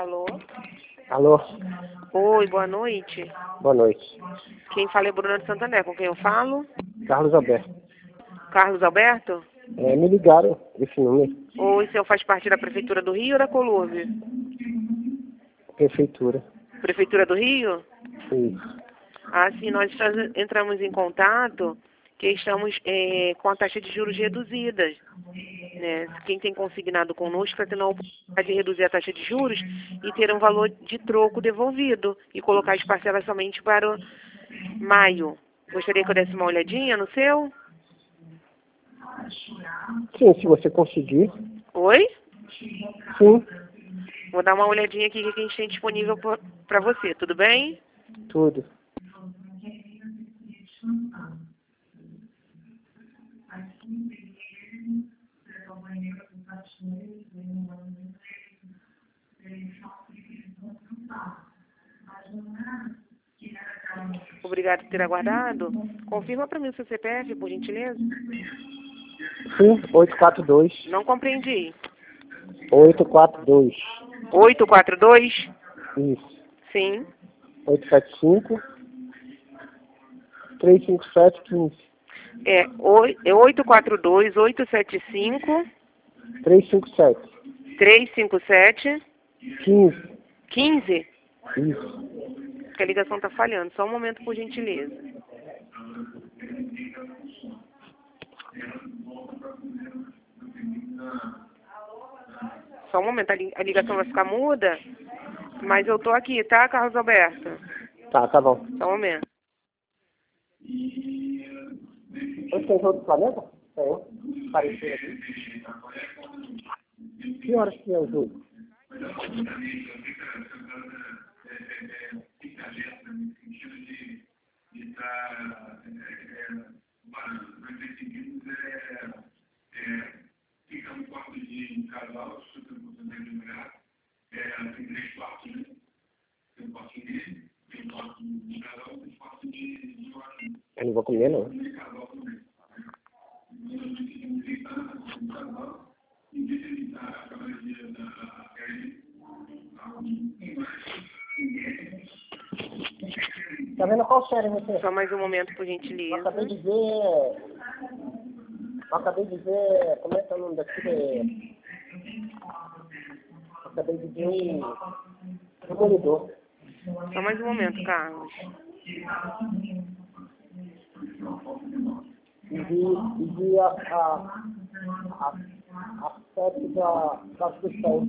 Alô? Alô? Oi, boa noite. Boa noite. Quem fala é Bruna de Santander. Com quem eu falo? Carlos Alberto. Carlos Alberto? Me ligaram esse número. Oi, o senhor faz parte da Prefeitura do Rio ou da Colúrbio? Prefeitura. Prefeitura do Rio? Isso. Ah, sim, nós entramos em contato que estamos com a taxa de juros reduzidas. Né? Quem tem consignado conosco está tendo a oportunidade de reduzir a taxa de juros e ter um valor de troco devolvido e colocar as parcelas somente para maio. Gostaria que eu desse uma olhadinha no seu? Sim, se você conseguir. Oi? Sim, Vou dar uma olhadinha aqui que a gente tem disponível para você, tudo bem? tudo. Obrigado por ter aguardado. Confirma para mim o seu CPF, por gentileza. Sim, 842. Não compreendi. 842. 842? Isso. Sim. 875. 357 15. É 842, 875, 357 357, 15. 15. Isso. Que a ligação está falhando. Só um momento, por gentileza. Só um momento, a ligação vai ficar muda, mas eu tô aqui, tá, Carlos Alberto? Tá bom. Só um momento. Você tem outro planeta? Tem. Parecido aqui. Que horas que é o jogo? Eu não vou comer, não. Tá vendo qual série você? Só mais um momento, por Eu gentileza. acabei de ver. Como é que é o nome daquele? Acabei de ver o Demolidor. Só mais um momento, Carlos. E vi a série da Cristão.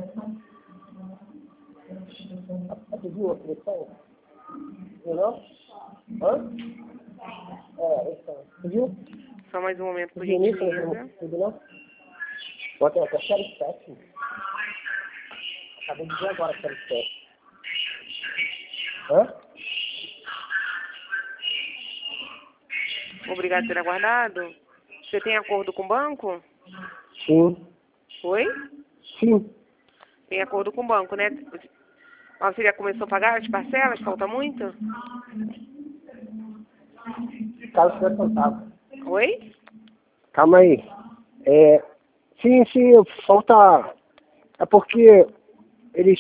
Você viu a Cristão? Viu não? Hã? Então. Você viu? Só mais um momento, por Viu isso? gentileza. Viu não? Bota até a série 7. Acabei de ver agora a série 7. Hã? Obrigado por ter aguardado. Você tem acordo com o banco? Sim. Oi? Sim. Tem acordo com o banco, né? Mas você já começou a pagar as parcelas? Falta muito? Carlos Fernando. Oi? Calma aí. Sim, falta. É porque eles.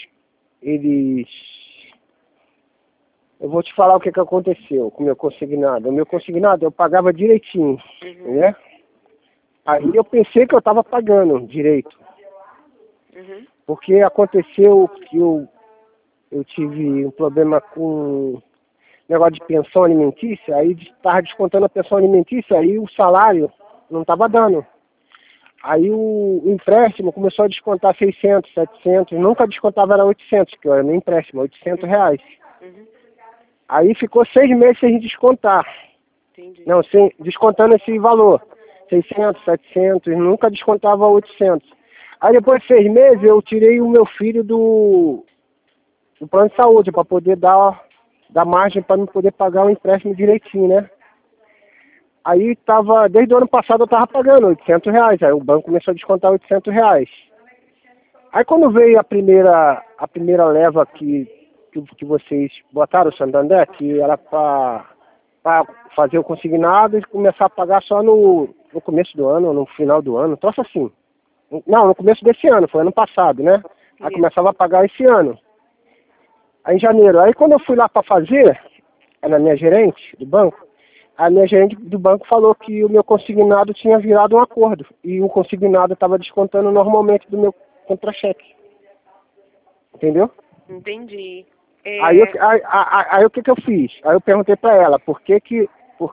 Eu vou te falar o que aconteceu com o meu consignado. O meu consignado eu pagava direitinho, né? Aí eu pensei que eu estava pagando direito. Porque aconteceu que eu tive um problema com negócio de pensão alimentícia, aí estava descontando a pensão alimentícia, aí o salário não estava dando. Aí o empréstimo começou a descontar 600, 700, nunca descontava era 800, que era meu empréstimo, R$800. Aí ficou 6 meses sem descontar. Entendi. Não, descontando esse valor, 600, 700, nunca descontava 800. Aí depois de 6 meses eu tirei o meu filho do plano de saúde, para poder dar margem para me poder pagar o empréstimo direitinho, né? Aí desde o ano passado eu estava pagando R$800, aí o banco começou a descontar R$800. Aí quando veio a primeira leva que vocês botaram o Santander, que era para fazer o consignado e começar a pagar só no começo do ano, no final do ano, troço assim. Não, no começo desse ano, foi ano passado, né? Aí Isso. começava a pagar esse ano. Aí em janeiro. Aí quando eu fui lá para fazer, era a minha gerente do banco, a minha gerente do banco falou que o meu consignado tinha virado um acordo. E o consignado estava descontando normalmente do meu contra-cheque. Entendeu? Entendi. Aí o que eu fiz? Aí eu perguntei para ela por que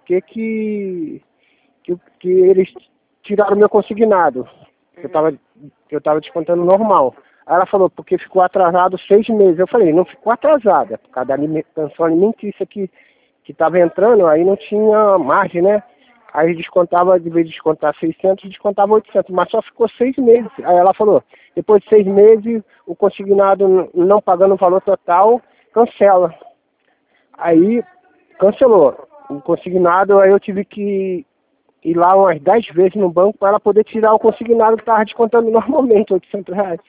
eles tiraram o meu consignado. Que eu tava descontando normal. Aí ela falou, porque ficou atrasado 6 meses. Eu falei, não ficou atrasado, é por causa da pensão alimentícia que estava entrando, aí não tinha margem, né? Aí descontava, de vez de descontar 600, descontava 800, mas só ficou 6 meses. Aí ela falou, depois de 6 meses, o consignado não pagando o valor total, cancela. Aí, cancelou. O consignado, aí eu tive que ir lá umas 10 vezes no banco para ela poder tirar o consignado que estava descontando normalmente, R$ 800.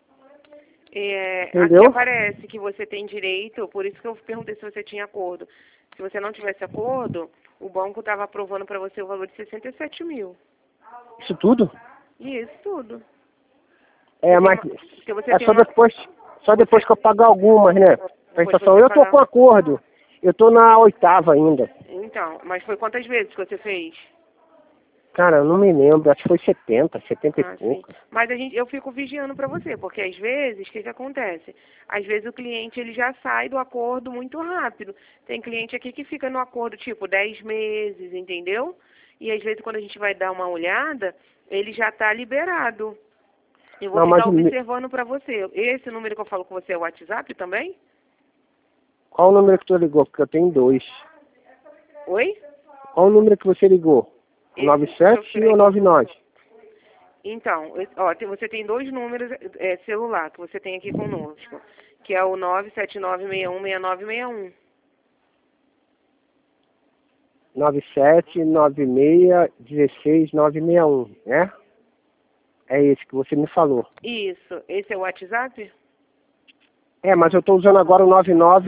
Aqui aparece que você tem direito, por isso que eu perguntei se você tinha acordo. Se você não tivesse acordo, o banco estava aprovando para você o valor de 67 mil. Isso tudo? Isso tudo. Mas você é tem só depois que eu pagar algumas, né? Prestação. Eu tô com acordo. Eu tô na 8ª ainda. Então, mas foi quantas vezes que você fez? Cara, eu não me lembro, acho que foi 70 e pouco. Mas eu fico vigiando para você, porque às vezes, o que acontece? Às vezes o cliente ele já sai do acordo muito rápido. Tem cliente aqui que fica no acordo tipo 10 meses, entendeu? E às vezes quando a gente vai dar uma olhada, ele já está liberado. Eu vou ficar observando para você. Esse número que eu falo com você é o WhatsApp também? Qual o número que tu ligou? Porque eu tenho 2. Oi? Qual o número que você ligou? 97 ou 99? Então, você tem 2 números celular que você tem aqui conosco, que é o 979616961. 97961691, né? É esse que você me falou. Isso. Esse é o WhatsApp? Mas eu estou usando agora o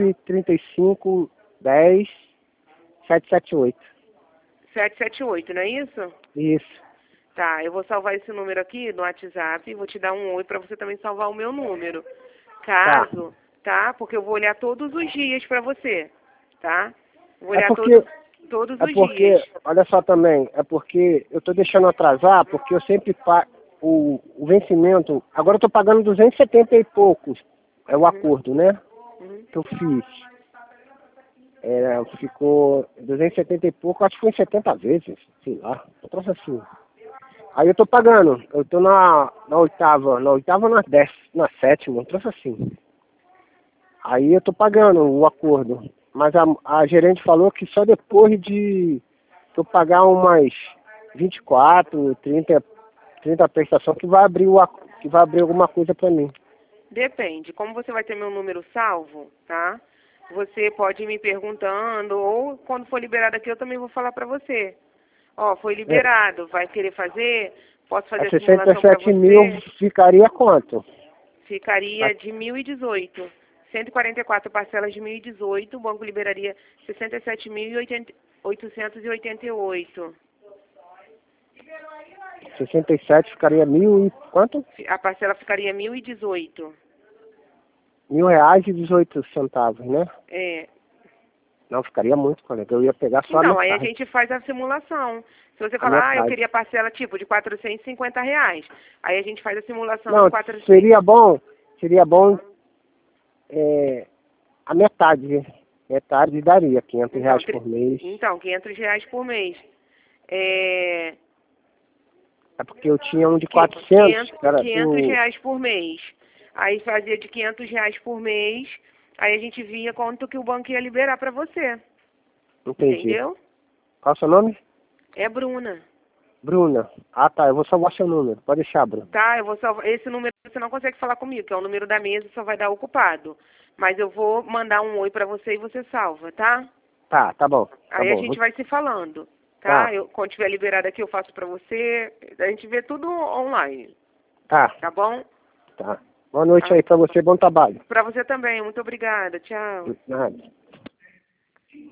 9935107778. 778, não é isso? Isso. Tá, eu vou salvar esse número aqui no WhatsApp e vou te dar um oi para você também salvar o meu número. Caso, tá? Porque eu vou olhar todos os dias para você, tá? Vou olhar todos os dias. Olha só também, é porque eu estou deixando atrasar, porque eu sempre pago o vencimento, agora eu estou pagando 270 e poucos, é o acordo, né? Que eu fiz. Ficou 270 e pouco, acho que foi em 70 vezes, sei lá, eu trouxe assim. Aí eu tô pagando, eu tô na 8ª, na 7ª, eu trouxe assim. Aí eu tô pagando o acordo, mas a gerente falou que só depois de eu pagar umas 24, 30 prestações que vai abrir alguma coisa pra mim. Depende, como você vai ter meu número salvo, tá? Você pode ir me perguntando, ou quando for liberado aqui eu também vou falar pra você. Foi liberado, vai querer fazer? Posso fazer a simulação pra você? 67 mil ficaria quanto? Ficaria de 1.018. 144 parcelas de 1.018, o banco liberaria 67.888. 67 ficaria mil e quanto? A parcela ficaria 1.018. R$1.018, né? Não, ficaria muito, colega. Eu ia pegar só a metade. Aí a gente faz a simulação. Se você falar, eu queria parcela tipo de R$450, aí a gente faz a simulação de 400. Seria bom a metade. Metade daria R$500 por mês. Então, R$500 por mês. É porque eu tinha um de 400. R$500 por mês. Aí fazia de R$500 por mês. Aí a gente via quanto que o banco ia liberar para você. Entendi. Entendeu? Qual é o seu nome? É Bruna. Bruna. Ah, tá. Eu vou salvar seu número. Pode deixar, Bruna. Tá, eu vou salvar. Esse número você não consegue falar comigo, que é o número da mesa, só vai dar ocupado. Mas eu vou mandar um oi para você e você salva, tá? Tá bom. Aí a gente vai se falando, tá? Quando tiver liberado aqui, eu faço para você. A gente vê tudo online. Tá. Tá bom? Tá. Boa noite aí pra você. Bom trabalho. Para você também. Muito obrigada. Tchau. Nada.